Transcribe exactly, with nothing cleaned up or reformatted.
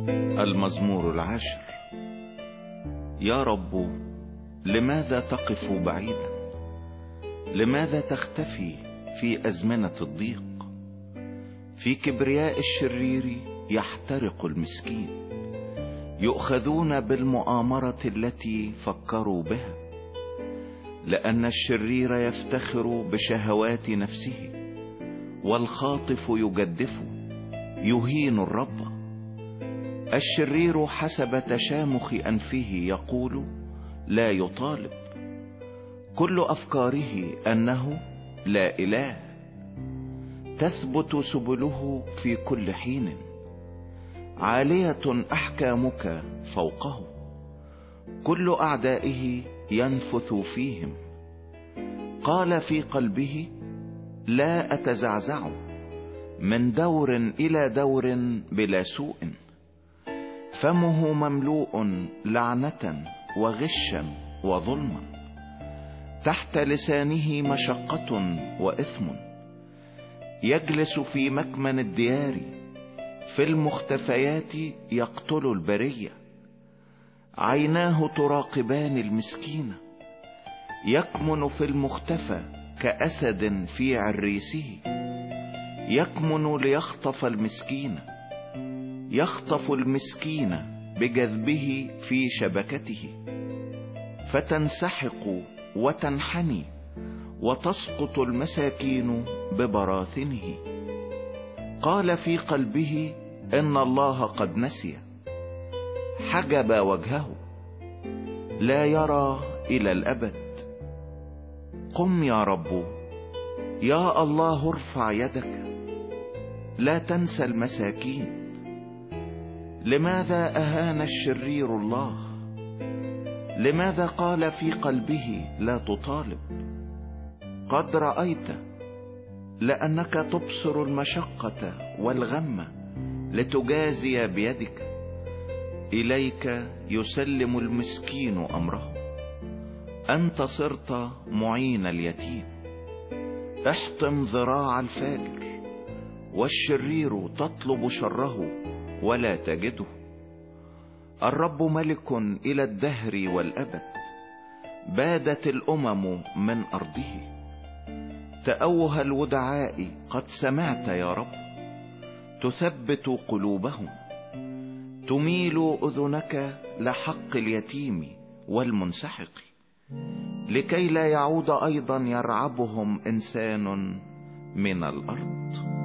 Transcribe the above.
المزمور العاشر. يا رب، لماذا تقف بعيدا؟ لماذا تختفي في أزمنة الضيق؟ في كبرياء الشرير يحترق المسكين، يؤخذون بالمؤامرة التي فكروا بها. لأن الشرير يفتخر بشهوات نفسه، والخاطف يجدف يهين الرب. الشرير حسب تشامخ أنفه يقول لا يطالب، كل أفكاره أنه لا إله. تثبت سبله في كل حين، عالية أحكامك فوقه. كل أعدائه ينفث فيهم. قال في قلبه لا أتزعزع، من دور إلى دور بلا سوء. فمه مملوء لعنة وغشا وظلما، تحت لسانه مشقة وإثم. يجلس في مكمن الديار، في المختفيات يقتل البرية. عيناه تراقبان المسكين، يكمن في المختفى كأسد في عريسه. يكمن ليخطف المسكين، يخطف المسكين بجذبه في شبكته. فتنسحق وتنحني، وتسقط المساكين ببراثنه. قال في قلبه إن الله قد نسي، حجب وجهه لا يرى إلى الأبد. قم يا رب، يا الله ارفع يدك، لا تنسى المساكين. لماذا أهان الشرير الله؟ لماذا قال في قلبه لا تطالب؟ قد رأيت، لأنك تبصر المشقة والغم لتجازي بيدك. إليك يسلم المسكين أمره، أنت صرت معين اليتيم. احطم ذراع الفاجر، والشرير تطلب شره ولا تجده. الرب ملك إلى الدهر والأبد، بادت الأمم من أرضه. تأوه الودعاء قد سمعت يا رب، تثبت قلوبهم. تميل أذنك لحق اليتيم والمنسحق، لكي لا يعود أيضا يرعبهم إنسان من الأرض.